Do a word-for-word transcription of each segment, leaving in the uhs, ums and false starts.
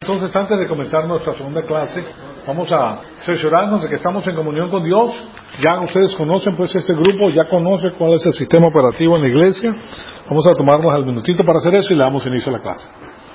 Entonces, antes de comenzar nuestra segunda clase, vamos a cerciorarnos de que estamos en comunión con Dios. Ya ustedes conocen pues este grupo, ya conocen cuál es el sistema operativo en la iglesia. Vamos a tomarnos el minutito para hacer eso y le damos inicio a la clase.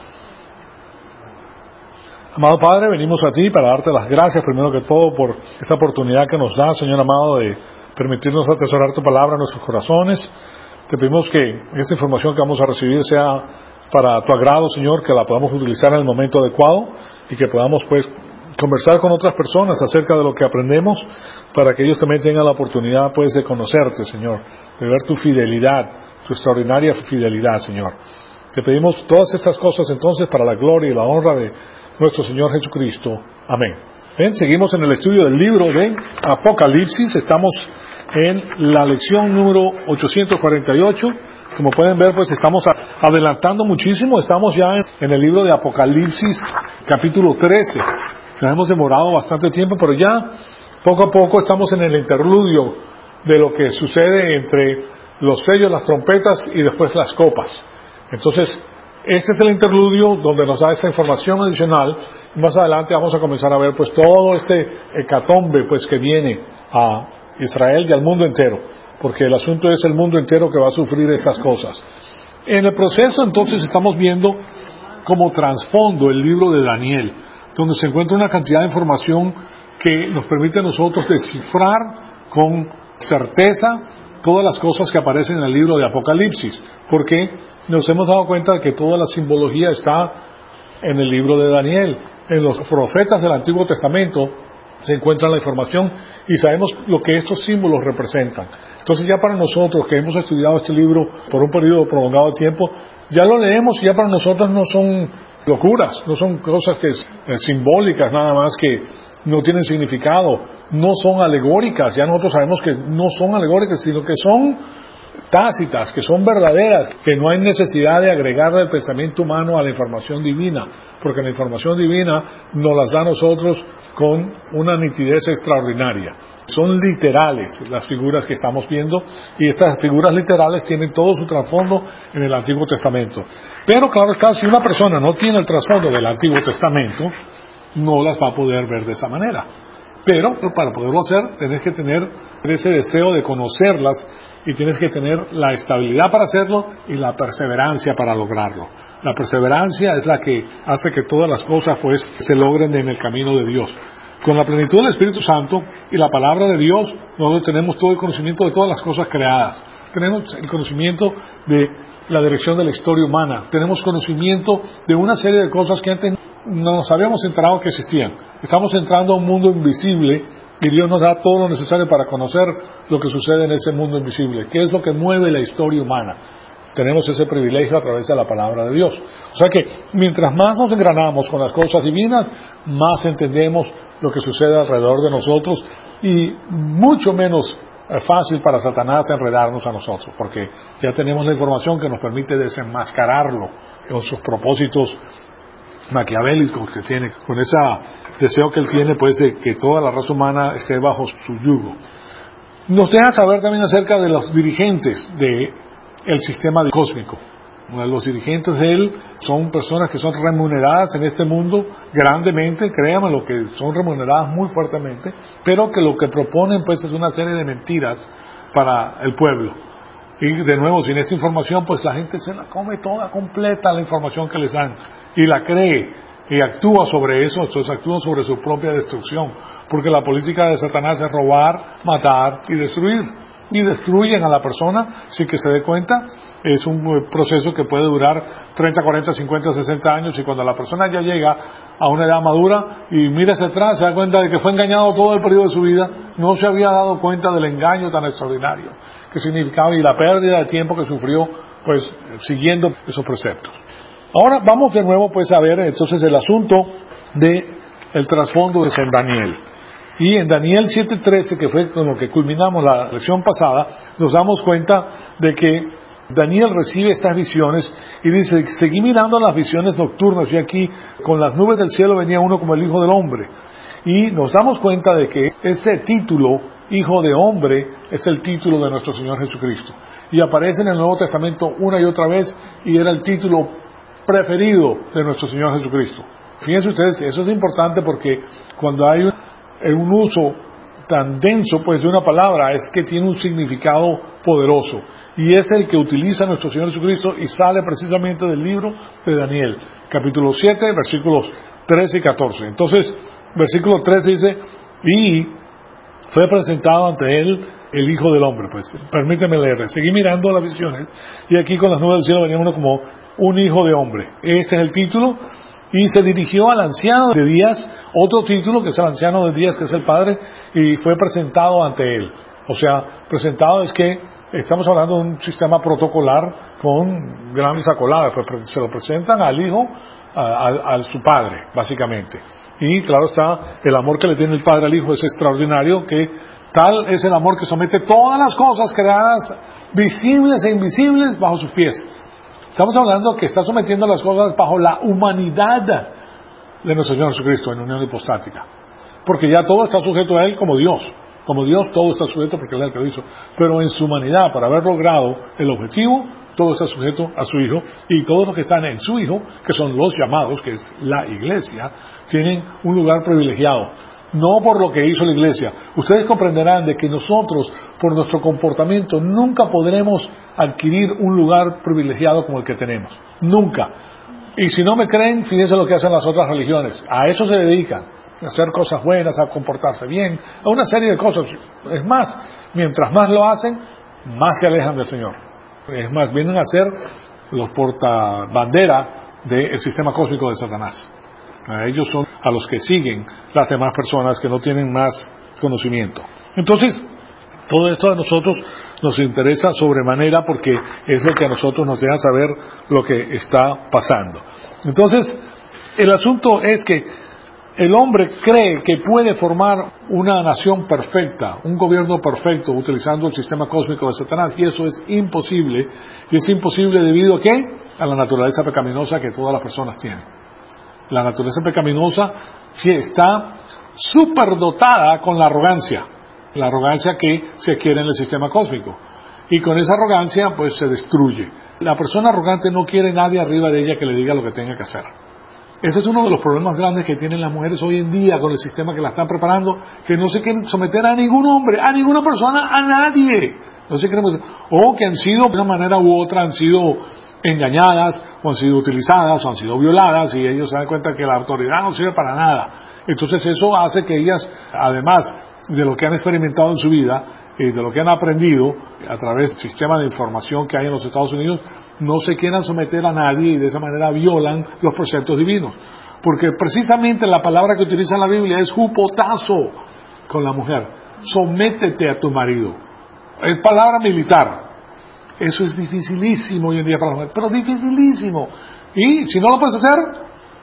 Amado Padre, venimos a ti para darte las gracias primero que todo por esta oportunidad que nos da, Señor amado, de permitirnos atesorar tu palabra en nuestros corazones. Te pedimos que esta información que vamos a recibir sea para tu agrado, Señor, que la podamos utilizar en el momento adecuado y que podamos pues conversar con otras personas acerca de lo que aprendemos para que ellos también tengan la oportunidad pues de conocerte, Señor, de ver tu fidelidad, tu extraordinaria fidelidad, Señor. Te pedimos todas estas cosas entonces para la gloria y la honra de nuestro Señor Jesucristo. Amén. Bien, seguimos en el estudio del libro de Apocalipsis. Estamos en la lección número ochocientos cuarenta y ocho. Como pueden ver, pues estamos adelantando muchísimo. Estamos ya en el libro de Apocalipsis, capítulo trece. Nos hemos demorado bastante tiempo, pero ya poco a poco estamos en el interludio de lo que sucede entre los sellos, las trompetas y después las copas. Entonces, este es el interludio donde nos da esta información adicional. Más adelante vamos a comenzar a ver pues todo este hecatombe pues que viene a Israel y al mundo entero, porque el asunto es el mundo entero que va a sufrir estas cosas. En el proceso entonces estamos viendo como trasfondo el libro de Daniel, donde se encuentra una cantidad de información que nos permite a nosotros descifrar con certeza todas las cosas que aparecen en el libro de Apocalipsis, porque nos hemos dado cuenta de que toda la simbología está en el libro de Daniel. En los profetas del Antiguo Testamento se encuentra la información y sabemos lo que estos símbolos representan. Entonces ya para nosotros que hemos estudiado este libro por un periodo prolongado de tiempo, ya lo leemos y ya para nosotros no son locuras, no son cosas que eh, simbólicas nada más, que no tienen significado, no son alegóricas. Ya nosotros sabemos que no son alegóricas, sino que son tácitas, que son verdaderas, que no hay necesidad de agregarle el pensamiento humano a la información divina, porque la información divina nos las da a nosotros con una nitidez extraordinaria. Son literales las figuras que estamos viendo, y estas figuras literales tienen todo su trasfondo en el Antiguo Testamento. Pero claro está, si una persona no tiene el trasfondo del Antiguo Testamento, no las va a poder ver de esa manera. Pero para poderlo hacer, tienes que tener ese deseo de conocerlas y tienes que tener la estabilidad para hacerlo y la perseverancia para lograrlo. La perseverancia es la que hace que todas las cosas pues se logren en el camino de Dios. Con la plenitud del Espíritu Santo y la palabra de Dios, nosotros tenemos todo el conocimiento de todas las cosas creadas. Tenemos el conocimiento de la dirección de la historia humana. Tenemos conocimiento de una serie de cosas que antes no nos habíamos enterado que existían. Estamos entrando a un mundo invisible y Dios nos da todo lo necesario para conocer lo que sucede en ese mundo invisible. ¿Qué es lo que mueve la historia humana? Tenemos ese privilegio a través de la palabra de Dios. O sea que mientras más nos engranamos con las cosas divinas, más entendemos lo que sucede alrededor de nosotros, y mucho menos fácil para Satanás enredarnos a nosotros, porque ya tenemos la información que nos permite desenmascararlo con sus propósitos maquiavélicos que tiene, con ese deseo que él tiene pues de que toda la raza humana esté bajo su yugo. Nos deja saber también acerca de los dirigentes del sistema cósmico. Los dirigentes de él son personas que son remuneradas en este mundo grandemente, créanme, lo que son remuneradas muy fuertemente, pero que lo que proponen pues es una serie de mentiras para el pueblo. Y de nuevo, sin esta información pues la gente se la come toda completa, la información que les dan, y la cree y actúa sobre eso. Entonces actúan sobre su propia destrucción, porque la política de Satanás es robar, matar y destruir, y destruyen a la persona sin que se dé cuenta. Es un proceso que puede durar treinta, cuarenta, cincuenta, sesenta años, y cuando la persona ya llega a una edad madura y mira hacia atrás, se da cuenta de que fue engañado todo el periodo de su vida, no se había dado cuenta del engaño tan extraordinario que significaba y la pérdida de tiempo que sufrió pues siguiendo esos preceptos. Ahora vamos de nuevo pues a ver entonces el asunto de el trasfondo de San Daniel. Y en Daniel siete trece, que fue con lo que culminamos la lección pasada, nos damos cuenta de que Daniel recibe estas visiones y dice: seguí mirando las visiones nocturnas, y aquí con las nubes del cielo venía uno como el Hijo del Hombre. Y nos damos cuenta de que ese título, Hijo de Hombre, es el título de nuestro Señor Jesucristo. Y aparece en el Nuevo Testamento una y otra vez, y era el título preferido de nuestro Señor Jesucristo. Fíjense ustedes, eso es importante porque cuando hay un, un uso tan denso pues de una palabra es que tiene un significado poderoso, y es el que utiliza nuestro Señor Jesucristo, y sale precisamente del libro de Daniel, capítulo siete, versículos trece y catorce. Entonces, versículo trece dice: y fue presentado ante él el Hijo del Hombre. Pues permíteme leer, seguí mirando las visiones, y aquí con las nubes del cielo venía uno como un hijo de hombre. Este es el título. Y se dirigió al anciano de días, otro título que es el anciano de días, que es el Padre, y fue presentado ante él. O sea, presentado es que estamos hablando de un sistema protocolar con grandes acoladas, pues se lo presentan al hijo, a, a, a su padre, básicamente. Y claro está, el amor que le tiene el padre al hijo es extraordinario, que tal es el amor que somete todas las cosas creadas, visibles e invisibles, bajo sus pies. Estamos hablando que está sometiendo las cosas bajo la humanidad de nuestro Señor Jesucristo en unión hipostática. Porque ya todo está sujeto a Él como Dios. Como Dios todo está sujeto porque Él es el que lo hizo. Pero en su humanidad, para haber logrado el objetivo, todo está sujeto a su Hijo. Y todos los que están en su Hijo, que son los llamados, que es la Iglesia, tienen un lugar privilegiado. No por lo que hizo la Iglesia. Ustedes comprenderán de que nosotros, por nuestro comportamiento, nunca podremos adquirir un lugar privilegiado como el que tenemos. Nunca. Y si no me creen, fíjense lo que hacen las otras religiones. A eso se dedican. A hacer cosas buenas, a comportarse bien, a una serie de cosas. Es más, mientras más lo hacen, más se alejan del Señor. Es más, vienen a ser los portabandera del sistema cósmico de Satanás. A ellos son a los que siguen las demás personas que no tienen más conocimiento. Entonces, todo esto a nosotros nos interesa sobremanera porque es lo que a nosotros nos deja saber lo que está pasando. Entonces, el asunto es que el hombre cree que puede formar una nación perfecta, un gobierno perfecto, utilizando el sistema cósmico de Satanás, y eso es imposible. Y es imposible debido a ¿qué? A la naturaleza pecaminosa que todas las personas tienen. La naturaleza pecaminosa sí está superdotada con la arrogancia, la arrogancia que se adquiere en el sistema cósmico. Y con esa arrogancia, pues se destruye. La persona arrogante no quiere nadie arriba de ella que le diga lo que tenga que hacer. Ese es uno de los problemas grandes que tienen las mujeres hoy en día con el sistema que la están preparando, que no se quieren someter a ningún hombre, a ninguna persona, a nadie. No se quieren, o que han sido, de una manera u otra, han sido engañadas, o han sido utilizadas, o han sido violadas, y ellos se dan cuenta que la autoridad no sirve para nada. Entonces eso hace que ellas, además de lo que han experimentado en su vida, y de lo que han aprendido a través del sistema de información que hay en los Estados Unidos, no se quieran someter a nadie, y de esa manera violan los preceptos divinos. Porque precisamente la palabra que utiliza la Biblia es hupotazo con la mujer. Sométete a tu marido. Es palabra militar. Eso es dificilísimo hoy en día para la mujer, pero dificilísimo. Y si no lo puedes hacer,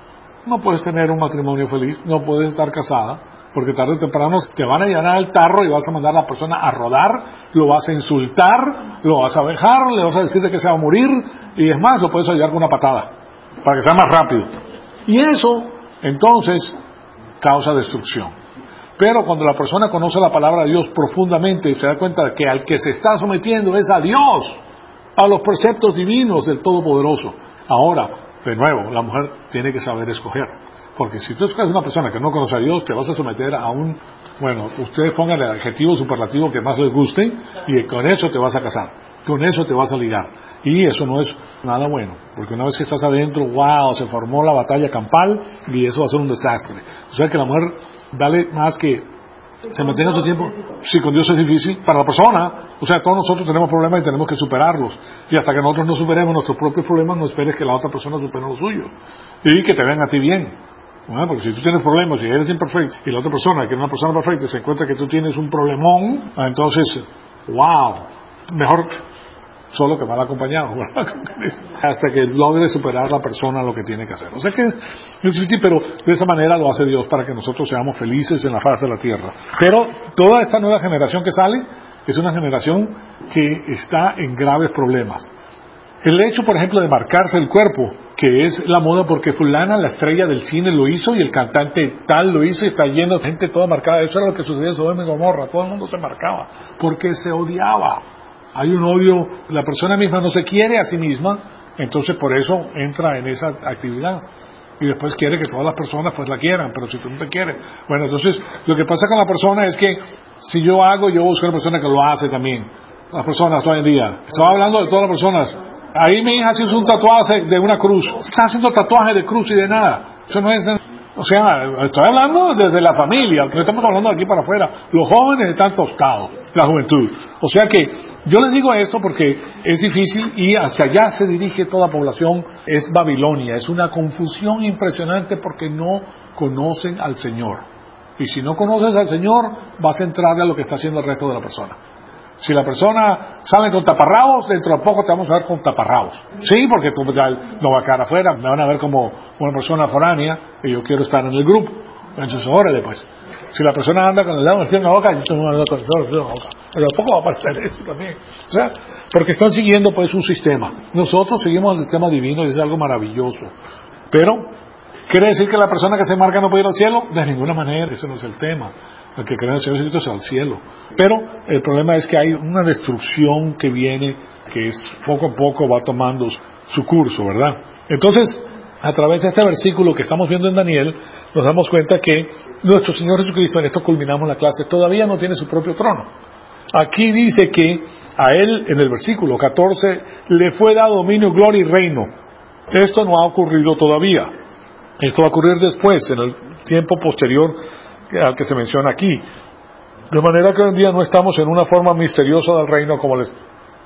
no puedes tener un matrimonio feliz, no puedes estar casada, porque tarde o temprano te van a llenar al tarro y vas a mandar a la persona a rodar, lo vas a insultar, lo vas a dejar, le vas a decir de que se va a morir, y es más, lo puedes ayudar con una patada, para que sea más rápido. Y eso, entonces, causa destrucción. Pero cuando la persona conoce la palabra de Dios profundamente y se da cuenta de que al que se está sometiendo es a Dios, a los preceptos divinos del Todopoderoso. Ahora, de nuevo, la mujer tiene que saber escoger. Porque si tú escoges una persona que no conoce a Dios, te vas a someter a un, bueno, ustedes pongan el adjetivo superlativo que más les guste, y con eso te vas a casar, con eso te vas a ligar. Y eso no es nada bueno, porque una vez que estás adentro, wow, se formó la batalla campal, y eso va a ser un desastre. O sea que la mujer, dale más que se mantenga su tiempo. Sí, con Dios es difícil, para la persona, o sea, todos nosotros tenemos problemas y tenemos que superarlos, y hasta que nosotros no superemos nuestros propios problemas, no esperes que la otra persona supere los suyos, y que te vean a ti bien. Bueno, porque si tú tienes problemas y eres imperfecto, y la otra persona, que es una persona perfecta, se encuentra que tú tienes un problemón, entonces, wow, mejor solo que mal acompañado, ¿verdad? Hasta que logre superar la persona lo que tiene que hacer. O sea que es difícil, pero de esa manera lo hace Dios para que nosotros seamos felices en la faz de la tierra. Pero toda esta nueva generación que sale es una generación que está en graves problemas. El hecho, por ejemplo, de marcarse el cuerpo, que es la moda porque fulana, la estrella del cine, lo hizo, y el cantante tal lo hizo, y está lleno de gente toda marcada. Eso era lo que sucedía en Sodoma y Gomorra. Todo el mundo se marcaba porque se odiaba. Hay un odio, la persona misma no se quiere a sí misma, entonces por eso entra en esa actividad. y después quiere que todas las personas pues la quieran, pero si tú no te quieres, bueno, entonces lo que pasa con la persona es que si yo hago, yo busco una persona que lo hace también. Las personas hoy en día, estaba hablando de todas las personas. Ahí mi hija se hizo un tatuaje de una cruz, está haciendo tatuaje de cruz y de nada, eso no es... O sea, estoy hablando desde la familia, no estamos hablando de aquí para afuera. Los jóvenes están tostados, la juventud. O sea que yo les digo esto porque es difícil y hacia allá se dirige toda la población. Es Babilonia, es una confusión impresionante porque no conocen al Señor. Y si no conoces al Señor, vas a entrarle a lo que está haciendo el resto de la persona. Si la persona sale con taparrabos, dentro de poco te vamos a ver con taparrabos. Sí, porque tú ya no va a quedar afuera, me van a ver como una persona foránea y yo quiero estar en el grupo. Entonces, órale pues. Si la persona anda con el dedo en la boca, yo tengo un dedo con el dedo en la boca. Pero a poco va a aparecer eso también. O sea, porque están siguiendo pues un sistema. Nosotros seguimos el sistema divino y es algo maravilloso. Pero, ¿quiere decir que la persona que se marca no puede ir al cielo? De ninguna manera, ese no es el tema. El que cree en el Señor Jesucristo es al cielo. Pero el problema es que hay una destrucción que viene, que es poco a poco va tomando su curso, ¿verdad? Entonces, a través de este versículo que estamos viendo en Daniel, nos damos cuenta que nuestro Señor Jesucristo, en esto culminamos la clase, todavía no tiene su propio trono. Aquí dice que a Él, en el versículo catorce, le fue dado dominio, gloria y reino. Esto no ha ocurrido todavía. Esto va a ocurrir después, en el tiempo posterior al que se menciona aquí. De manera que hoy en día no estamos en una forma misteriosa del reino como les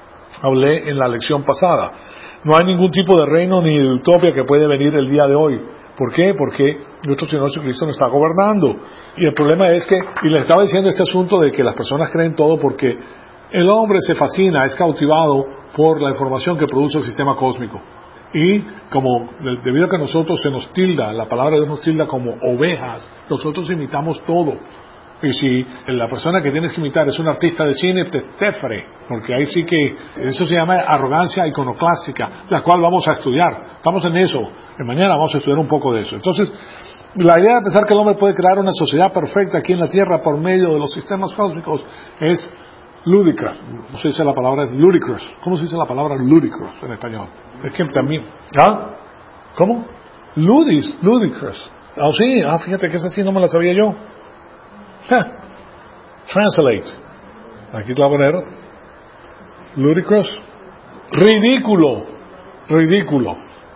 hablé en la lección pasada. No hay ningún tipo de reino ni de utopía que puede venir el día de hoy. ¿Por qué? Porque nuestro Señor Jesucristo nos está gobernando. Y el problema es que, y les estaba diciendo este asunto de que las personas creen todo porque el hombre se fascina, es cautivado por la información que produce el sistema cósmico. Y como debido a que nosotros se nos tilda, la palabra de Dios nos tilda como ovejas, nosotros imitamos todo. Y si la persona que tienes que imitar es un artista de cine, te tefre, porque ahí sí que eso se llama arrogancia iconoclástica, la cual vamos a estudiar. Estamos en eso, y mañana vamos a estudiar un poco de eso. Entonces, la idea de pensar que el hombre puede crear una sociedad perfecta aquí en la tierra por medio de los sistemas cósmicos es lúdica. ¿Cómo se dice la palabra? Es ludicrous. ¿Cómo se dice la palabra ludicrous en español? Es que también... ¿Ah? ¿Cómo? Ludis, ludicrous. Ah, sí, ah, fíjate que esa sí no me la sabía yo. Translate. Aquí te la voy a poner. Ludicrous. Ridículo. Ridículo.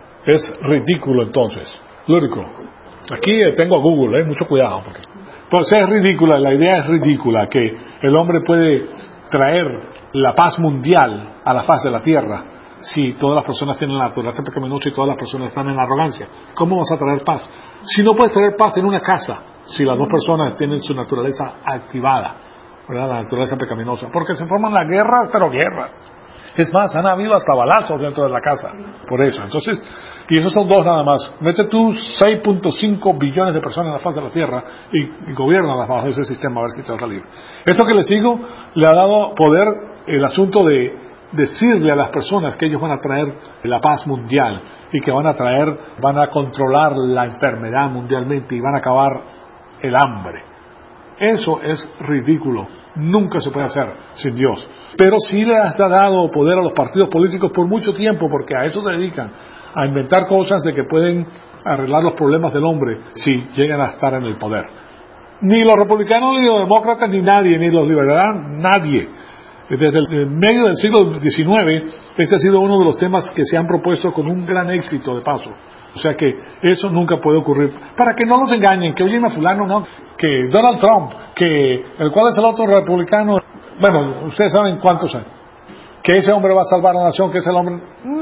Es ridículo entonces. Ludicrous. Aquí tengo a Google, eh, mucho cuidado. Porque... Pues es ridícula, la idea es ridícula, que el hombre puede traer la paz mundial a la faz de la tierra si todas las personas tienen la naturaleza pecaminosa y todas las personas están en arrogancia. ¿Cómo vas a traer paz? Si no puedes traer paz en una casa, si las dos personas tienen su naturaleza activada, ¿verdad? La naturaleza pecaminosa, porque se forman las guerras, pero guerras. Es más, han habido hasta balazos dentro de la casa, por eso. Entonces, y esos son dos nada más. Mete tú seis punto cinco billones de personas en la faz de la tierra y, y gobiernalas bajo ese sistema, a ver si te va a salir. Esto que les digo, le ha dado poder el asunto de decirle a las personas que ellos van a traer la paz mundial y que van a traer, van a controlar la enfermedad mundialmente y van a acabar el hambre. Eso es ridículo. Nunca se puede hacer sin Dios. Pero sí le has dado poder a los partidos políticos por mucho tiempo, porque a eso se dedican, a inventar cosas de que pueden arreglar los problemas del hombre si llegan a estar en el poder. Ni los republicanos, ni los demócratas, ni nadie, ni los liberales, nadie. Desde el medio del siglo diecinueve, este ha sido uno de los temas que se han propuesto con un gran éxito de paso. O sea que eso nunca puede ocurrir. Para que no los engañen, que oyen a fulano, no, que Donald Trump, que el cual es el otro republicano, bueno, ustedes saben cuántos hay. Que ese hombre va a salvar a la nación, que es el hombre...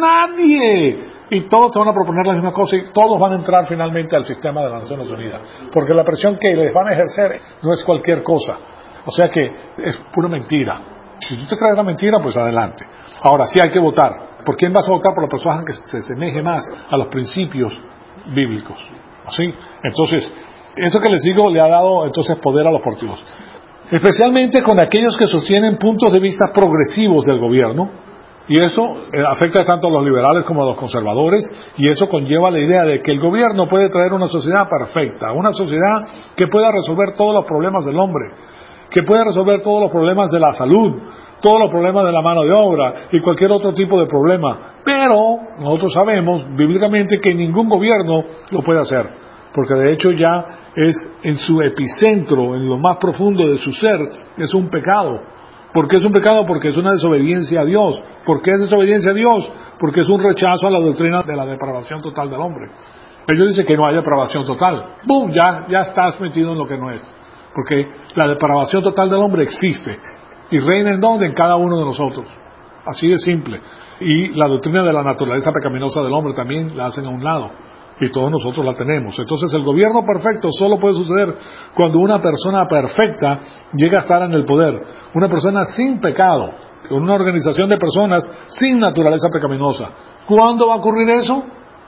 ¡Nadie! Y todos te van a proponer la misma cosa y todos van a entrar finalmente al sistema de las Naciones Unidas. Porque la presión que les van a ejercer no es cualquier cosa. O sea que es pura mentira. Si tú te crees la mentira, pues adelante. Ahora, sí hay que votar. ¿Por quién vas a votar? Por la persona que se asemeje más a los principios bíblicos. ¿Sí? Entonces, eso que les digo le ha dado entonces poder a los partidos. Especialmente con aquellos que sostienen puntos de vista progresivos del gobierno. Y eso eh, afecta tanto a los liberales como a los conservadores. Y eso conlleva la idea de que el gobierno puede traer una sociedad perfecta. Una sociedad que pueda resolver todos los problemas del hombre. que puede resolver todos los problemas de la salud, todos los problemas de la mano de obra y cualquier otro tipo de problema. Pero nosotros sabemos bíblicamente que ningún gobierno lo puede hacer, porque de hecho ya es en su epicentro, en lo más profundo de su ser, es un pecado. ¿Por qué es un pecado? Porque es una desobediencia a Dios. ¿Por qué es desobediencia a Dios? Porque es un rechazo a la doctrina de la depravación total del hombre. Ellos dicen que no hay depravación total. ¡Bum! Ya, ya estás metido en lo que no es. Porque la depravación total del hombre existe. ¿Y reina en dónde? En cada uno de nosotros. Así de simple. Y la doctrina de la naturaleza pecaminosa del hombre también la hacen a un lado. Y todos nosotros la tenemos. Entonces el gobierno perfecto solo puede suceder cuando una persona perfecta llega a estar en el poder. Una persona sin pecado. Una organización de personas sin naturaleza pecaminosa. ¿Cuándo va a ocurrir eso?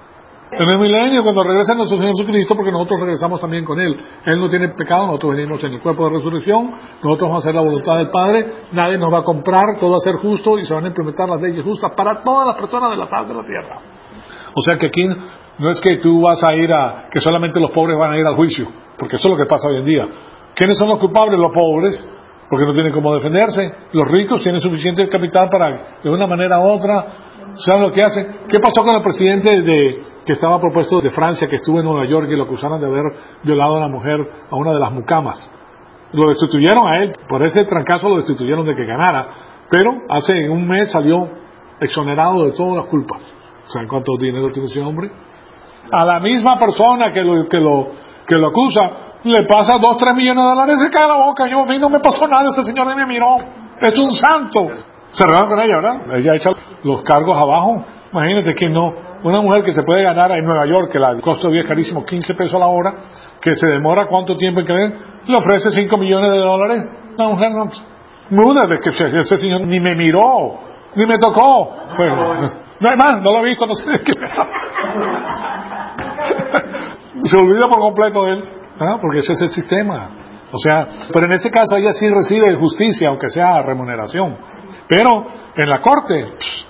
En el milenio, cuando regrese nuestro Señor Jesucristo, porque nosotros regresamos también con Él. Él no tiene pecado, nosotros venimos en el cuerpo de resurrección, nosotros vamos a hacer la voluntad del Padre, nadie nos va a comprar, todo va a ser justo y se van a implementar las leyes justas para todas las personas de la faz de la tierra. O sea que aquí no es que tú vas a ir a, que solamente los pobres van a ir al juicio, porque eso es lo que pasa hoy en día. ¿Quiénes son los culpables? Los pobres, porque no tienen cómo defenderse. Los ricos tienen suficiente capital para, de una manera u otra, ¿saben lo que hacen? ¿Qué pasó con el presidente de, que estaba propuesto de Francia, que estuvo en Nueva York y lo acusaron de haber violado a una mujer, a una de las mucamas? Lo destituyeron a él, por ese trancazo lo destituyeron de que ganara, pero hace un mes salió exonerado de todas las culpas. ¿Saben cuánto dinero tiene ese hombre? A la misma persona que lo, que lo, que lo acusa, le pasa dos, tres millones de dólares, se cae la boca. Yo, a mí no me pasó nada, ese señor ni me miró. Es un santo. Se regalan con ella, ¿verdad? Ella echa los cargos abajo. Imagínate que no. Una mujer que se puede ganar en Nueva York, que la, el costo de vida es carísimo, quince pesos a la hora, que se demora cuánto tiempo en creer, le ofrece cinco millones de dólares. La mujer no. Múdate, que ese señor ni me miró, ni me tocó. Bueno, no hay más, no lo he visto, no sé de qué. Se olvida por completo de él, ¿ah? Porque ese es el sistema. O sea, pero en ese caso ella sí recibe justicia, aunque sea remuneración. Pero en la corte,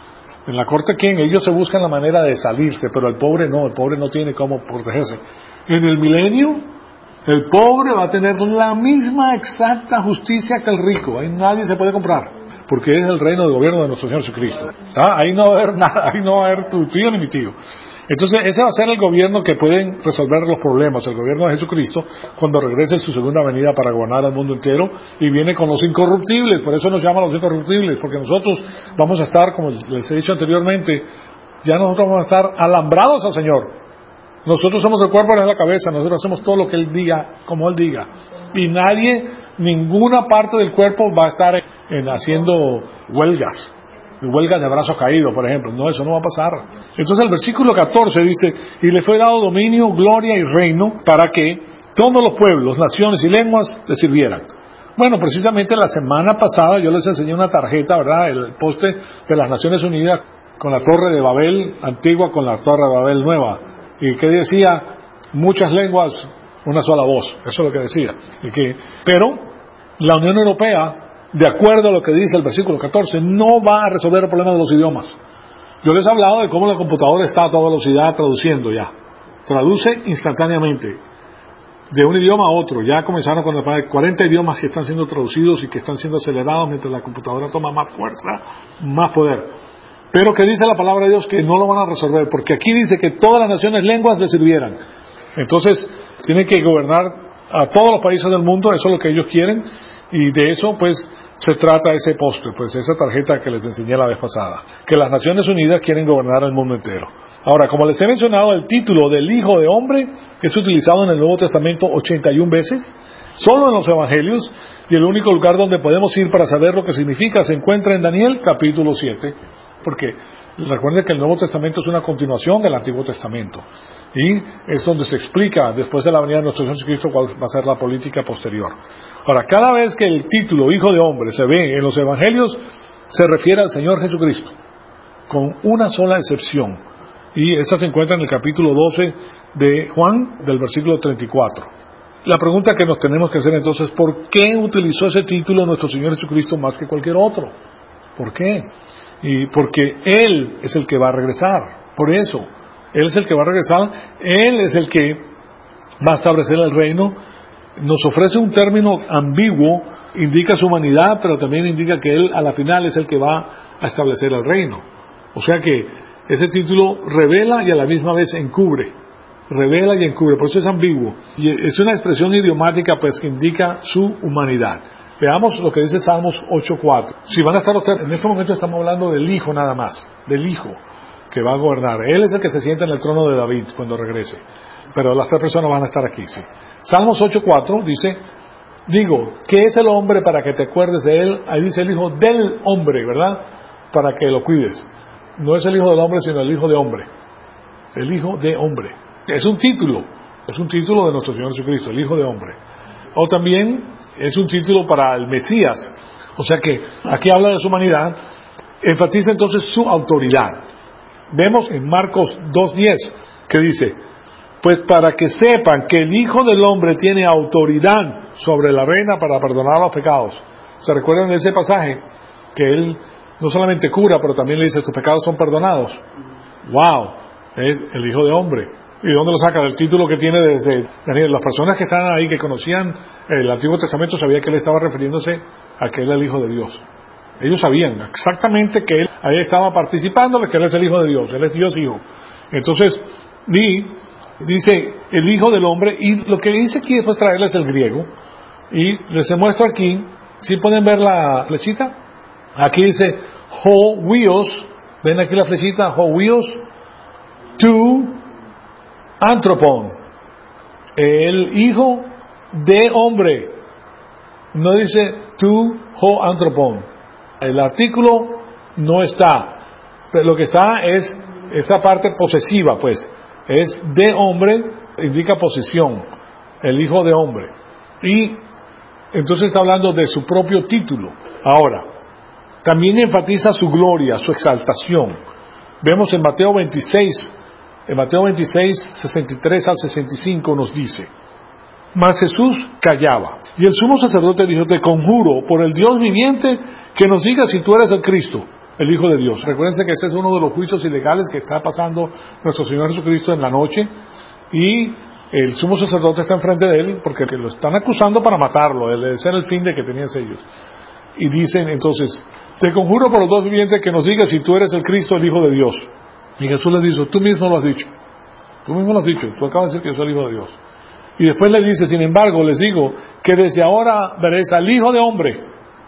en la corte ¿quién? Ellos se buscan la manera de salirse, pero el pobre no, el pobre no tiene cómo protegerse. En el milenio, el pobre va a tener la misma exacta justicia que el rico. Ahí nadie se puede comprar, porque es el reino del gobierno de nuestro Señor Jesucristo. ¿Ah? Ahí no va a haber nada, ahí no va a haber tu tío ni mi tío. Entonces ese va a ser el gobierno que puede resolver los problemas, el gobierno de Jesucristo, cuando regrese en su segunda venida para gobernar al mundo entero, y viene con los incorruptibles. Por eso nos llaman los incorruptibles, porque nosotros vamos a estar, como les he dicho anteriormente, ya nosotros vamos a estar alambrados al Señor. Nosotros somos el cuerpo, Él es la cabeza, nosotros hacemos todo lo que Él diga, como Él diga, y nadie, ninguna parte del cuerpo va a estar en, en haciendo huelgas. Huelgas de brazos caídos, por ejemplo. No, eso no va a pasar. Entonces el versículo catorce dice: y le fue dado dominio, gloria y reino, para que todos los pueblos, naciones y lenguas le sirvieran. Bueno, precisamente la semana pasada yo les enseñé una tarjeta, ¿verdad? El poste de las Naciones Unidas con la Torre de Babel antigua con la Torre de Babel nueva. Y que decía, muchas lenguas, una sola voz. Eso es lo que decía. Y que, pero la Unión Europea, de acuerdo a lo que dice el versículo catorce, no va a resolver el problema de los idiomas. Yo les he hablado de cómo la computadora está a toda velocidad traduciendo ya. Traduce instantáneamente de un idioma a otro. Ya comenzaron con el cuarenta idiomas que están siendo traducidos y que están siendo acelerados mientras la computadora toma más fuerza, más poder. Pero que dice la palabra de Dios que no lo van a resolver, porque aquí dice que todas las naciones lenguas le sirvieran. Entonces tienen que gobernar a todos los países del mundo, eso es lo que ellos quieren, y de eso pues se trata ese postre, pues esa tarjeta que les enseñé la vez pasada, que las Naciones Unidas quieren gobernar el mundo entero. Ahora, como les he mencionado, el título del Hijo de Hombre es utilizado en el Nuevo Testamento ochenta y una veces, solo en los Evangelios, y el único lugar donde podemos ir para saber lo que significa se encuentra en Daniel capítulo siete, porque recuerden que el Nuevo Testamento es una continuación del Antiguo Testamento, y es donde se explica, después de la venida de nuestro Señor Jesucristo, cuál va a ser la política posterior. Ahora, cada vez que el título Hijo de Hombre se ve en los Evangelios, se refiere al Señor Jesucristo, con una sola excepción, y esa se encuentra en el capítulo doce de Juan, del versículo treinta y cuatro. La pregunta que nos tenemos que hacer entonces, ¿por qué utilizó ese título nuestro Señor Jesucristo más que cualquier otro? ¿Por qué? Y porque Él es el que va a regresar, por eso, Él es el que va a regresar, Él es el que va a establecer el reino, nos ofrece un término ambiguo, indica su humanidad, pero también indica que Él a la final es el que va a establecer el reino. O sea que ese título revela y a la misma vez encubre, revela y encubre, por eso es ambiguo. Y es una expresión idiomática pues que indica su humanidad. Veamos lo que dice Salmos ocho cuatro. Si van a estar ustedes, en este momento estamos hablando del Hijo nada más, del Hijo que va a gobernar. Él es el que se sienta en el trono de David cuando regrese. Pero las tres personas van a estar aquí, sí. Salmos ocho cuatro dice, digo, ¿qué es el hombre para que te acuerdes de él? Ahí dice el hijo del hombre, ¿verdad? Para que lo cuides. No es el hijo del hombre, sino el hijo de hombre. El hijo de hombre. Es un título, es un título de nuestro Señor Jesucristo, el hijo de hombre. O también es un título para el Mesías. O sea que aquí habla de su humanidad, enfatiza entonces su autoridad. Vemos en Marcos dos diez que dice, pues para que sepan que el Hijo del Hombre tiene autoridad sobre la reina para perdonar los pecados. ¿Se recuerdan de ese pasaje? Que Él no solamente cura, pero también le dice, tus pecados son perdonados. ¡Wow! Es el Hijo de Hombre. ¿Y de dónde lo saca? Del título que tiene desde Daniel. Las personas que estaban ahí, que conocían el Antiguo Testamento, sabían que Él estaba refiriéndose a que Él era el Hijo de Dios. Ellos sabían exactamente que Él ahí estaba participando, que Él es el Hijo de Dios. Él es Dios Hijo. Entonces, y dice el Hijo del Hombre, y lo que dice aquí después traerles el griego, y les muestro aquí, ¿sí pueden ver la flechita? Aquí dice Hoios, ven aquí la flechita, Hoios, tu Antropon, el Hijo de Hombre, no dice tu Ho Antropon, el artículo no está, pero lo que está es esa parte posesiva, pues, es de hombre, indica posesión, el Hijo de Hombre. Y entonces está hablando de su propio título. Ahora, también enfatiza su gloria, su exaltación. Vemos en Mateo veintiséis, en Mateo veintiséis, sesenta y tres al sesenta y cinco nos dice, mas Jesús callaba, y el sumo sacerdote dijo, te conjuro por el Dios viviente que nos diga si tú eres el Cristo, el Hijo de Dios. Recuérdense que ese es uno de los juicios ilegales que está pasando nuestro Señor Jesucristo en la noche, y el sumo sacerdote está enfrente de él porque lo están acusando para matarlo. Ese era el fin de que tenían ellos. Y dicen entonces, te conjuro por los dos vivientes que nos digas si tú eres el Cristo, el Hijo de Dios. Y Jesús les dijo, tú mismo lo has dicho, tú mismo lo has dicho, tú acabas de decir que yo soy el Hijo de Dios. Y después les dice, sin embargo, les digo que desde ahora veréis al Hijo de Hombre,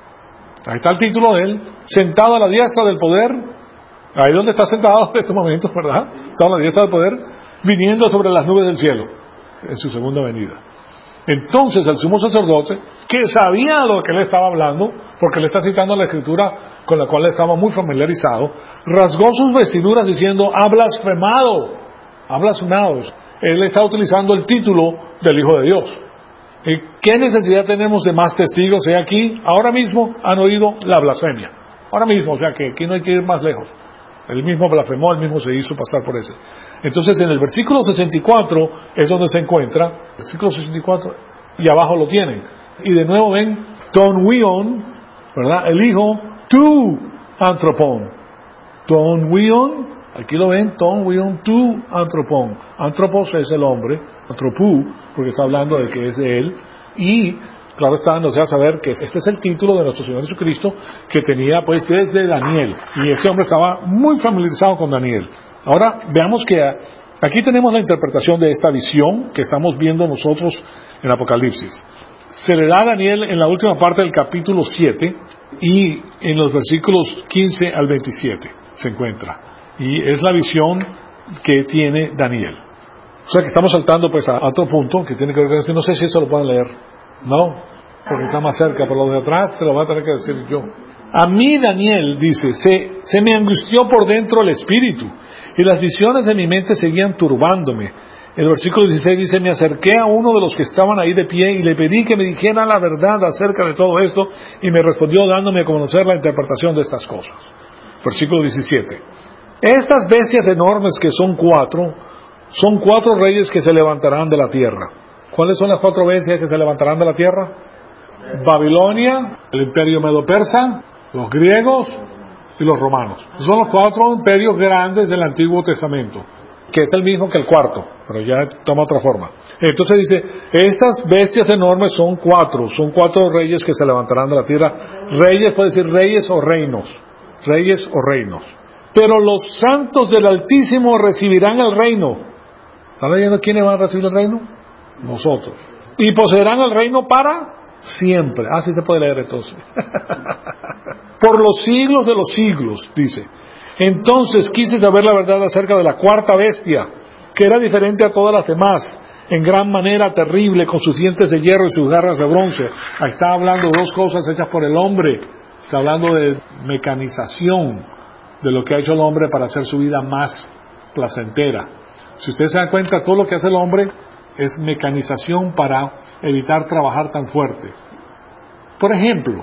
ahí está el título de él, sentado a la diestra del poder, ahí donde está sentado en estos momentos, ¿verdad? Está a la diestra del poder, viniendo sobre las nubes del cielo, en su segunda venida. Entonces el sumo sacerdote, que sabía lo que él estaba hablando, porque le está citando la escritura con la cual él estaba muy familiarizado, rasgó sus vestiduras diciendo, ha blasfemado, ha blasfemado. Él está utilizando el título del Hijo de Dios. ¿Y qué necesidad tenemos de más testigos? He aquí, ahora mismo han oído la blasfemia. Ahora mismo, o sea que aquí no hay que ir más lejos. Él mismo blasfemó, él mismo se hizo pasar por ese. Entonces en el versículo sesenta y cuatro es donde se encuentra, versículo sesenta y cuatro, y abajo lo tienen. Y de nuevo ven, ton wion, ¿verdad? El Hijo, tu antropon. Ton wion, aquí lo ven, ton wion, tu antropon. Antropos es el hombre, antropú, porque está hablando de que es de él, y claro está, nos deja saber que este es el título de nuestro Señor Jesucristo que tenía pues desde Daniel, y ese hombre estaba muy familiarizado con Daniel. Ahora veamos que aquí tenemos la interpretación de esta visión que estamos viendo nosotros en Apocalipsis. Se le da a Daniel en la última parte del capítulo siete y en los versículos quince al veintisiete se encuentra, y es la visión que tiene Daniel. O sea que estamos saltando pues a otro punto que tiene que ver con esto. No sé si eso lo pueden leer, ¿no? Porque está más cerca, pero lo de atrás se lo voy a tener que decir yo. A mí, Daniel, dice, se, se me angustió por dentro el espíritu, y las visiones de mi mente seguían turbándome. El versículo dieciséis dice, me acerqué a uno de los que estaban ahí de pie, y le pedí que me dijera la verdad acerca de todo esto, y me respondió dándome a conocer la interpretación de estas cosas. Versículo diecisiete. Estas bestias enormes que son cuatro, son cuatro reyes que se levantarán de la tierra. ¿Cuáles son las cuatro bestias que se levantarán de la tierra? Babilonia, el imperio medo-persa, los griegos y los romanos. Son los cuatro imperios grandes del Antiguo Testamento. que es el mismo que el cuarto, pero ya toma otra forma. Entonces dice, estas bestias enormes son cuatro, son cuatro reyes que se levantarán de la tierra. Reyes puede decir reyes o reinos, reyes o reinos. Pero los santos del Altísimo recibirán el reino. ¿Están leyendo quiénes van a recibir el reino? Nosotros. Y poseerán el reino para siempre. Así se puede leer entonces. Por los siglos de los siglos, dice. Entonces quise saber la verdad acerca de la cuarta bestia, que era diferente a todas las demás, en gran manera terrible, con sus dientes de hierro y sus garras de bronce. Ahí está hablando de dos cosas hechas por el hombre. Está hablando de mecanización, de lo que ha hecho el hombre para hacer su vida más placentera. Si ustedes se dan cuenta, todo lo que hace el hombre es mecanización para evitar trabajar tan fuerte. Por ejemplo,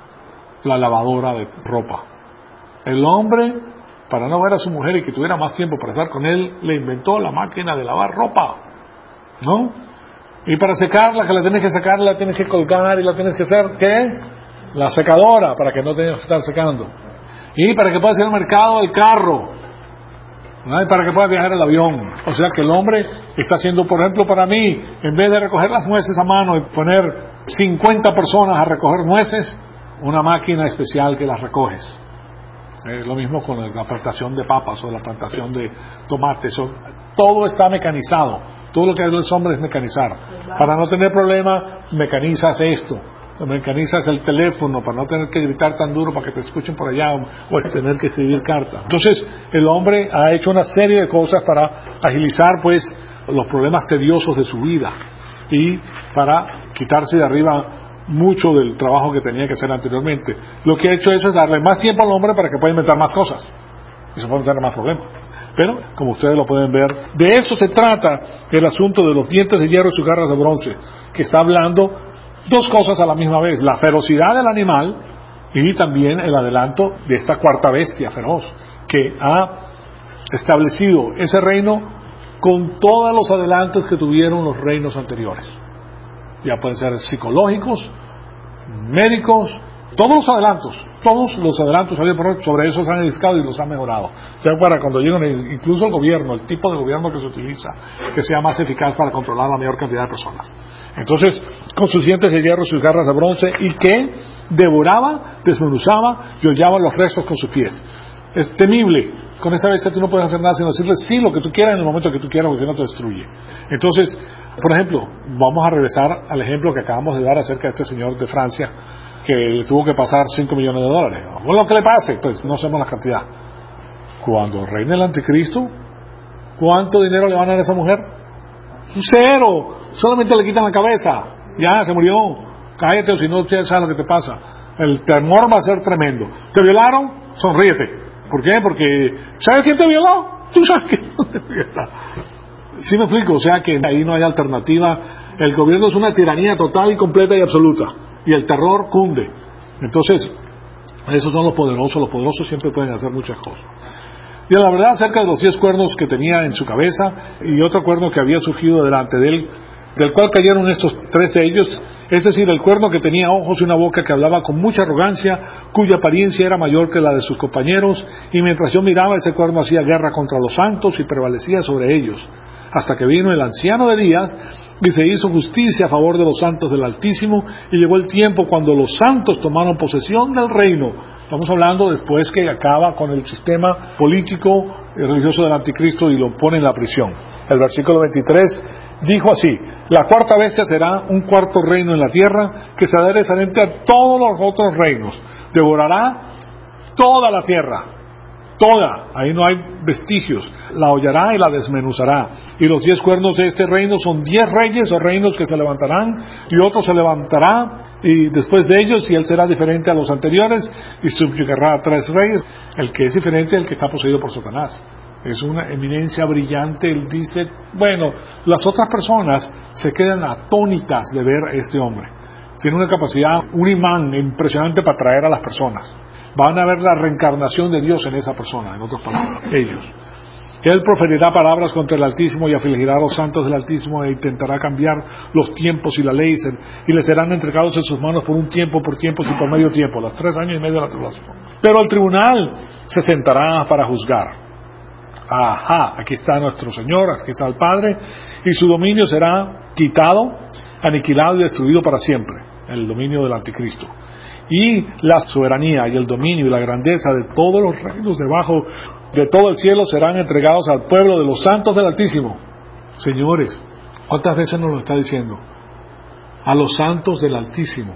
la lavadora de ropa. El hombre, para no ver a su mujer y que tuviera más tiempo para estar con él, le inventó la máquina de lavar ropa, ¿no? Y para secarla, que la tienes que secar, la tienes que colgar y la tienes que hacer, ¿qué? La secadora, para que no tengas que estar secando. Y para que puedas ir al mercado, el carro, ¿no? Y para que puedas viajar el avión. O sea que el hombre está haciendo, por ejemplo, para mí, en vez de recoger las nueces a mano y poner cincuenta personas a recoger nueces, una máquina especial que las recoges. Es lo mismo con la plantación de papas o la plantación de tomates. Todo está mecanizado. Todo lo que hace el hombre es mecanizar. Para no tener problema, mecanizas esto. Mecanizas el teléfono para no tener que gritar tan duro para que te escuchen por allá o es tener que escribir cartas. Entonces, el hombre ha hecho una serie de cosas para agilizar pues los problemas tediosos de su vida y para quitarse de arriba mucho del trabajo que tenía que hacer anteriormente. Lo que ha hecho eso es darle más tiempo al hombre para que pueda inventar más cosas y se pueden tener más problemas. Pero, como ustedes lo pueden ver, de eso se trata el asunto de los dientes de hierro y sus garras de bronce, que está hablando dos cosas a la misma vez: la ferocidad del animal y también el adelanto de esta cuarta bestia feroz, que ha establecido ese reino con todos los adelantos que tuvieron los reinos anteriores. Ya pueden ser psicológicos, médicos, todos los adelantos, todos los adelantos sobre eso se han edificado y los han mejorado. Ya para cuando lleguen, incluso el gobierno, el tipo de gobierno que se utiliza, que sea más eficaz para controlar la mayor cantidad de personas. Entonces, con sus dientes de hierro y sus garras de bronce, y que devoraba, desmenuzaba y hollaba los restos con sus pies. Es temible. Con esa bestia tú no puedes hacer nada sino decirle sí lo que tú quieras en el momento que tú quieras, porque no te destruye. Entonces, por ejemplo, vamos a regresar al ejemplo que acabamos de dar acerca de este señor de Francia que le tuvo que pasar cinco millones de dólares. Bueno, lo que le pase, pues no sabemos la cantidad. Cuando reine el anticristo, ¿cuánto dinero le van a dar a esa mujer? Cero. Solamente le quitan la cabeza. Ya, se murió. Cállate o si no, usted sabe lo que te pasa. El temor va a ser tremendo. ¿Te violaron? Sonríete. ¿Por qué? Porque ¿sabes quién te violó? Tú sabes quién te violó. ¿Sí me explico? O sea que ahí no hay alternativa. El gobierno es una tiranía total y completa y absoluta. Y el terror cunde. Entonces, esos son los poderosos. Los poderosos siempre pueden hacer muchas cosas. Y la verdad, acerca de los diez cuernos que tenía en su cabeza y otro cuerno que había surgido delante de él, del cual cayeron estos tres de ellos, es decir, el cuerno que tenía ojos y una boca que hablaba con mucha arrogancia, cuya apariencia era mayor que la de sus compañeros, y mientras yo miraba, ese cuerno hacía guerra contra los santos y prevalecía sobre ellos, hasta que vino el anciano de días y se hizo justicia a favor de los santos del Altísimo, y llegó el tiempo cuando los santos tomaron posesión del reino. Estamos hablando después que acaba con el sistema político y religioso del anticristo y lo pone en la prisión. El versículo veintitrés dijo así: la cuarta bestia será un cuarto reino en la tierra que será diferente a todos los otros reinos. Devorará toda la tierra, toda, ahí no hay vestigios, la hollará y la desmenuzará. Y los diez cuernos de este reino son diez reyes o reinos que se levantarán, y otro se levantará y después de ellos, y él será diferente a los anteriores y subyugará a tres reyes. El que es diferente es el que está poseído por Satanás. Es una eminencia brillante. Él dice, bueno, las otras personas se quedan atónitas de ver a este hombre. Tiene una capacidad, un imán impresionante para atraer a las personas. Van a ver la reencarnación de Dios en esa persona, en otras palabras, ellos. Él proferirá palabras contra el Altísimo y afligirá a los santos del Altísimo e intentará cambiar los tiempos y la ley, y les serán entregados en sus manos por un tiempo, por tiempos y por medio tiempo, los tres años y medio de la tribulación. Pero el tribunal se sentará para juzgar. Ajá, aquí está nuestro Señor, aquí está el Padre, y su dominio será quitado, aniquilado y destruido para siempre, el dominio del anticristo. Y la soberanía y el dominio y la grandeza de todos los reinos debajo de todo el cielo serán entregados al pueblo de los santos del Altísimo. Señores, ¿cuántas veces nos lo está diciendo? A los santos del Altísimo.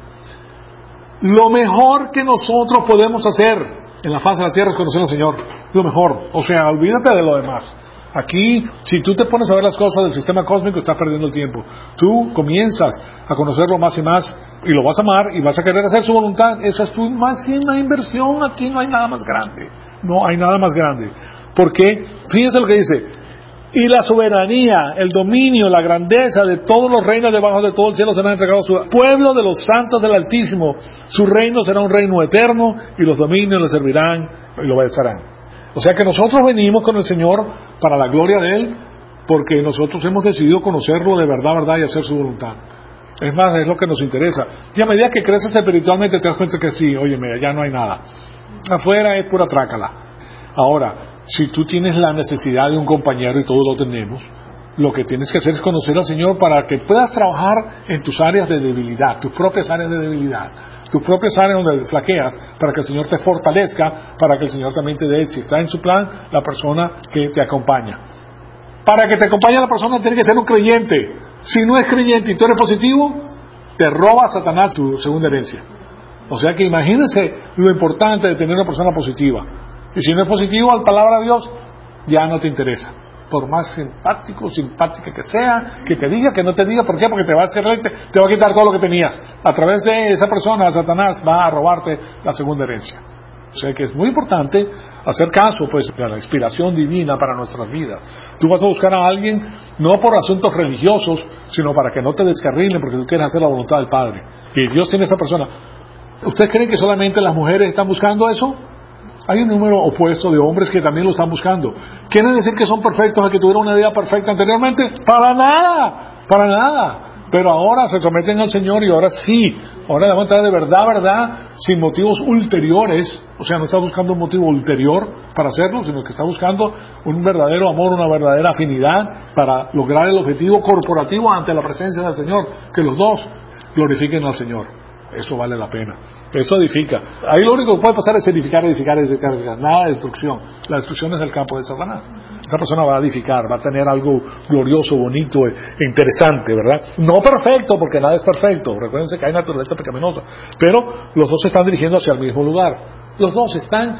Lo mejor que nosotros podemos hacer en la faz de la tierra es conocer al Señor. Lo mejor. O sea, olvídate de lo demás. Aquí, si tú te pones a ver las cosas del sistema cósmico, estás perdiendo el tiempo. Tú comienzas a conocerlo más y más, y lo vas a amar, y vas a querer hacer su voluntad. Esa es tu máxima inversión. Aquí no hay nada más grande. No hay nada más grande. Porque, fíjense lo que dice, y la soberanía, el dominio, la grandeza de todos los reinos debajo de todo el cielo serán entregados a su pueblo de los santos del Altísimo. Su reino será un reino eterno, y los dominios le servirán y lo obedecerán. O sea que nosotros venimos con el Señor para la gloria de Él, porque nosotros hemos decidido conocerlo de verdad, verdad, y hacer su voluntad. Es más, es lo que nos interesa. Y a medida que creces espiritualmente te das cuenta que sí, oye, mira, ya no hay nada. Afuera es pura trácala. Ahora, si tú tienes la necesidad de un compañero, y todos lo tenemos, lo que tienes que hacer es conocer al Señor para que puedas trabajar en tus áreas de debilidad, tus propias áreas de debilidad, tus propias áreas donde flaqueas, para que el Señor te fortalezca, para que el Señor también te dé, si está en su plan, la persona que te acompaña. Para que te acompañe la persona tiene que ser un creyente. Si no es creyente y tú eres positivo, te roba Satanás tu segunda herencia. O sea que imagínense lo importante de tener una persona positiva. Y si no es positivo, la palabra de Dios ya no te interesa. Por más simpático o simpática que sea, que te diga, que no te diga, ¿por qué? Porque te va a hacer, te, te va a quitar todo lo que tenías. A través de esa persona, Satanás va a robarte la segunda herencia. O sea que es muy importante hacer caso, pues, de la inspiración divina para nuestras vidas. Tú vas a buscar a alguien, no por asuntos religiosos, sino para que no te descarrilen, porque tú quieres hacer la voluntad del Padre. Y Dios tiene esa persona. ¿Ustedes creen que solamente las mujeres están buscando eso? Hay un número opuesto de hombres que también lo están buscando. ¿Quiere decir que son perfectos, a que tuvieron una vida perfecta anteriormente? Para nada, para nada. Pero ahora se someten al Señor y ahora sí, ahora le van a entrar de verdad, verdad, sin motivos ulteriores. O sea, no está buscando un motivo ulterior para hacerlo, sino que está buscando un verdadero amor, una verdadera afinidad para lograr el objetivo corporativo ante la presencia del Señor, que los dos glorifiquen al Señor. Eso vale la pena. Eso edifica. Ahí lo único que puede pasar es edificar, edificar, edificar, edificar. Nada de destrucción. La destrucción es el campo de Satanás. Esa persona va a edificar, va a tener algo glorioso, bonito e interesante, ¿verdad? No perfecto, porque nada es perfecto. Recuérdense que hay naturaleza pecaminosa. Pero los dos se están dirigiendo hacia el mismo lugar. Los dos están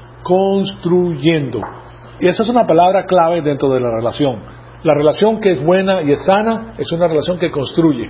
construyendo. Y esa es una palabra clave dentro de la relación. La relación que es buena y es sana es una relación que construye.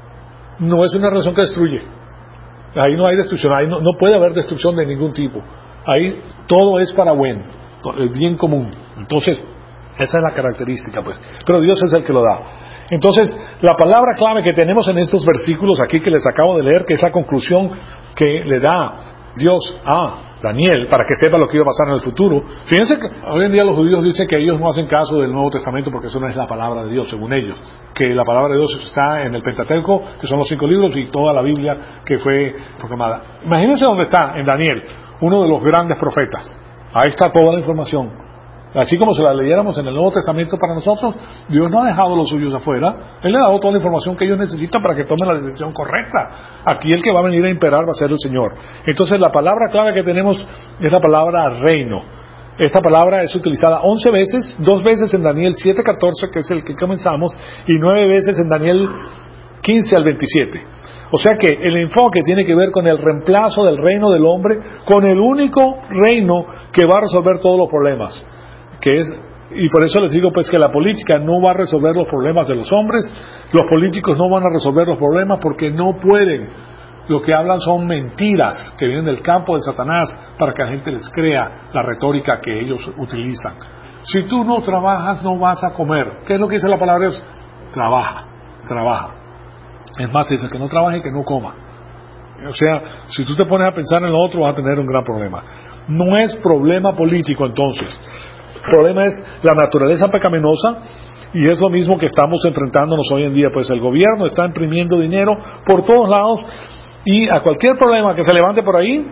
No es una relación que destruye. Ahí no hay destrucción, ahí no, no puede haber destrucción de ningún tipo. Ahí todo es para bueno, el bien común. Entonces, esa es la característica, pues. Pero Dios es el que lo da. Entonces, la palabra clave que tenemos en estos versículos aquí que les acabo de leer, que es la conclusión que le da Dios a Daniel, para que sepa lo que iba a pasar en el futuro. Fíjense que hoy en día los judíos dicen que ellos no hacen caso del Nuevo Testamento porque eso no es la palabra de Dios, según ellos. Que la palabra de Dios está en el Pentateuco, que son los cinco libros, y toda la Biblia que fue proclamada. Imagínense dónde está, en Daniel, uno de los grandes profetas. Ahí está toda la información. Así como se la leyéramos en el Nuevo Testamento para nosotros, Dios no ha dejado los suyos afuera. Él le ha dado toda la información que ellos necesitan para que tomen la decisión correcta. Aquí el que va a venir a imperar va a ser el Señor. Entonces la palabra clave que tenemos es la palabra reino. Esta palabra es utilizada once veces, dos veces en Daniel siete catorce, que es el que comenzamos, y nueve veces en Daniel quince al veintisiete. O sea que el enfoque tiene que ver con el reemplazo del reino del hombre, con el único reino que va a resolver todos los problemas. Que es, y por eso les digo pues que la política no va a resolver los problemas de los hombres, los políticos no van a resolver los problemas porque no pueden. Lo que hablan son mentiras que vienen del campo de Satanás para que la gente les crea la retórica que ellos utilizan. Si tú no trabajas, no vas a comer. ¿Qué es lo que dice la palabra de Dios? Trabaja, trabaja. Es más, dice que no trabaje y que no coma. O sea, si tú te pones a pensar en lo otro, vas a tener un gran problema. No es problema político entonces. El problema es la naturaleza pecaminosa, y es lo mismo que estamos enfrentándonos hoy en día. Pues el gobierno está imprimiendo dinero por todos lados, y a cualquier problema que se levante por ahí,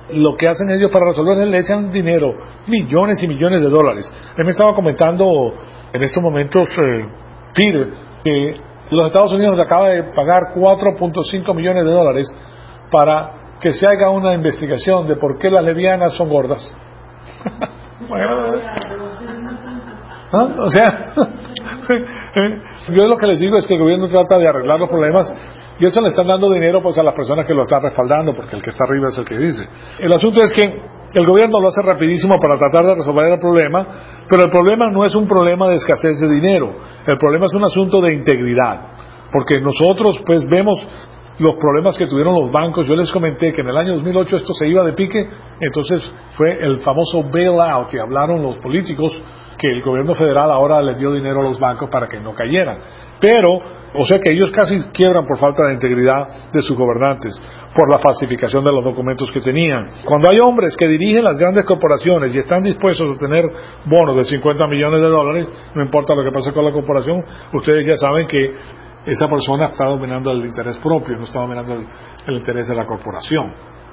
lo que hacen ellos para resolver es le echan dinero, millones y millones de dólares. Él me estaba comentando en estos momentos, eh, Peter, que los Estados Unidos acaba de pagar cuatro punto cinco millones de dólares para que se haga una investigación de por qué las lesbianas son gordas. ¿Ah? O sea, yo lo que les digo es que el gobierno trata de arreglar los problemas y eso le están dando dinero pues a las personas que lo están respaldando, porque el que está arriba es el que dice. El asunto es que el gobierno lo hace rapidísimo para tratar de resolver el problema, pero el problema no es un problema de escasez de dinero, el problema es un asunto de integridad, porque nosotros pues vemos los problemas que tuvieron los bancos. Yo les comenté que en el año dos mil ocho esto se iba de pique, entonces fue el famoso bailout que hablaron los políticos, que el gobierno federal ahora les dio dinero a los bancos para que no cayeran, pero, o sea que ellos casi quiebran por falta de integridad de sus gobernantes, por la falsificación de los documentos que tenían. Cuando hay hombres que dirigen las grandes corporaciones y están dispuestos a tener bonos de cincuenta millones de dólares, no importa lo que pase con la corporación, ustedes ya saben que esa persona está dominando el interés propio, no está dominando el, el interés de la corporación.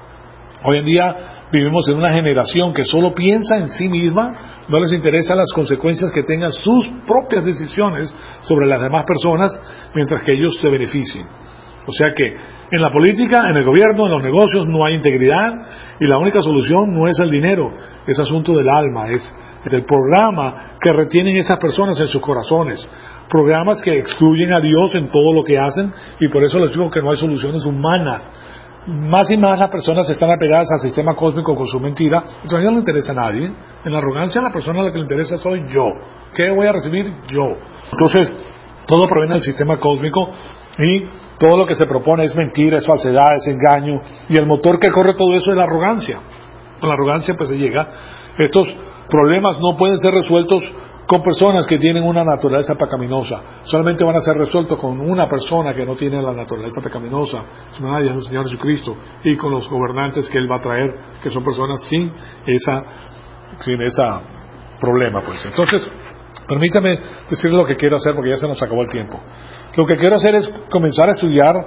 Hoy en día vivimos en una generación que solo piensa en sí misma, no les interesan las consecuencias que tengan sus propias decisiones sobre las demás personas, mientras que ellos se beneficien. O sea que en la política, en el gobierno, en los negocios no hay integridad y la única solución no es el dinero, es asunto del alma, es del programa que retienen esas personas en sus corazones, programas que excluyen a Dios en todo lo que hacen, y por eso les digo que no hay soluciones humanas. Más y más las personas están apegadas al sistema cósmico con su mentira, entonces no le interesa a nadie. En la arrogancia la persona a la que le interesa soy yo. ¿Qué voy a recibir? Yo. Entonces todo proviene del sistema cósmico y todo lo que se propone es mentira, es falsedad, es engaño, y el motor que corre todo eso es la arrogancia. Con la arrogancia pues se llega. Estos problemas no pueden ser resueltos con personas que tienen una naturaleza pecaminosa, solamente van a ser resueltos con una persona que no tiene la naturaleza pecaminosa, nadie es el Señor Jesucristo, y con los gobernantes que Él va a traer, que son personas sin esa sin esa problema. Pues entonces, permítame decirles lo que quiero hacer, porque ya se nos acabó el tiempo. Lo que quiero hacer es comenzar a estudiar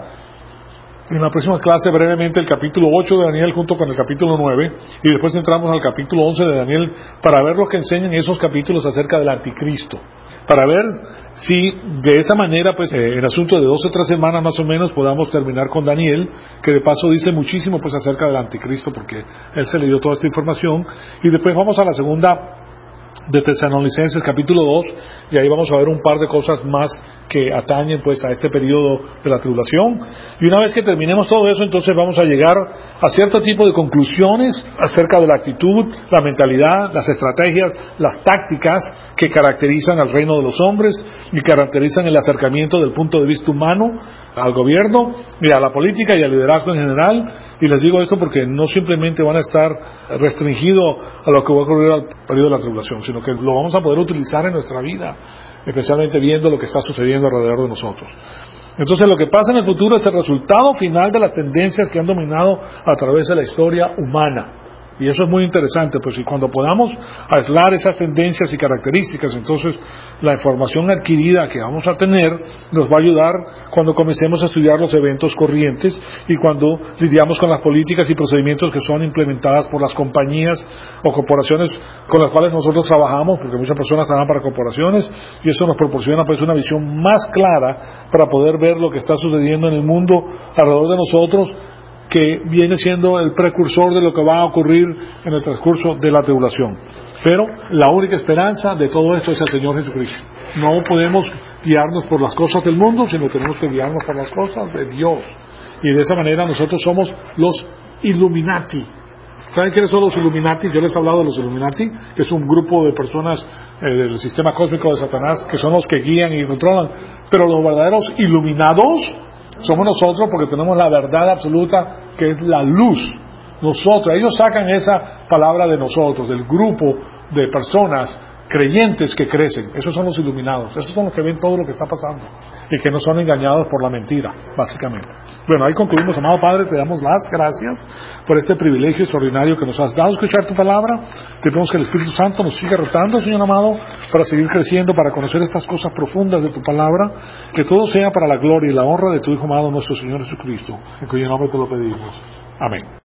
en la próxima clase brevemente el capítulo ocho de Daniel junto con el capítulo nueve, y después entramos al capítulo once de Daniel para ver lo que enseñan esos capítulos acerca del anticristo, para ver si de esa manera pues eh, en asunto de doce o tres semanas más o menos podamos terminar con Daniel, que de paso dice muchísimo pues acerca del anticristo, porque él se le dio toda esta información, y después vamos a la segunda de Tesalonicenses capítulo dos, y ahí vamos a ver un par de cosas más que atañen pues a este periodo de la tribulación, y una vez que terminemos todo eso, entonces vamos a llegar a cierto tipo de conclusiones acerca de la actitud, la mentalidad, las estrategias, las tácticas que caracterizan al reino de los hombres y caracterizan el acercamiento del punto de vista humano al gobierno y a la política y al liderazgo en general. Y les digo esto porque no simplemente van a estar restringidos a lo que va a ocurrir al periodo de la tribulación, sino que lo vamos a poder utilizar en nuestra vida, especialmente viendo lo que está sucediendo alrededor de nosotros. Entonces lo que pasa en el futuro es el resultado final de las tendencias que han dominado a través de la historia humana. Y eso es muy interesante, pues y cuando podamos aislar esas tendencias y características, entonces la información adquirida que vamos a tener nos va a ayudar cuando comencemos a estudiar los eventos corrientes y cuando lidiamos con las políticas y procedimientos que son implementadas por las compañías o corporaciones con las cuales nosotros trabajamos, porque muchas personas trabajan para corporaciones, y eso nos proporciona pues una visión más clara para poder ver lo que está sucediendo en el mundo alrededor de nosotros, que viene siendo el precursor de lo que va a ocurrir en el transcurso de la tribulación. Pero la única esperanza de todo esto es el Señor Jesucristo. No podemos guiarnos por las cosas del mundo, sino tenemos que guiarnos por las cosas de Dios. Y de esa manera nosotros somos los Illuminati. ¿Saben quiénes son los Illuminati? Yo les he hablado de los Illuminati, que es un grupo de personas eh, del sistema cósmico de Satanás, que son los que guían y controlan. Pero los verdaderos iluminados somos nosotros, porque tenemos la verdad absoluta, que es la luz. Nosotros, ellos sacan esa palabra de nosotros, del grupo de personas creyentes que crecen. Esos son los iluminados, esos son los que ven todo lo que está pasando y que no son engañados por la mentira, básicamente. Bueno, ahí concluimos. Amado Padre, te damos las gracias por este privilegio extraordinario que nos has dado escuchar tu palabra. Te pedimos que el Espíritu Santo nos siga rotando, Señor amado, para seguir creciendo, para conocer estas cosas profundas de tu palabra, que todo sea para la gloria y la honra de tu Hijo amado, nuestro Señor Jesucristo, en cuyo nombre te lo pedimos. Amén.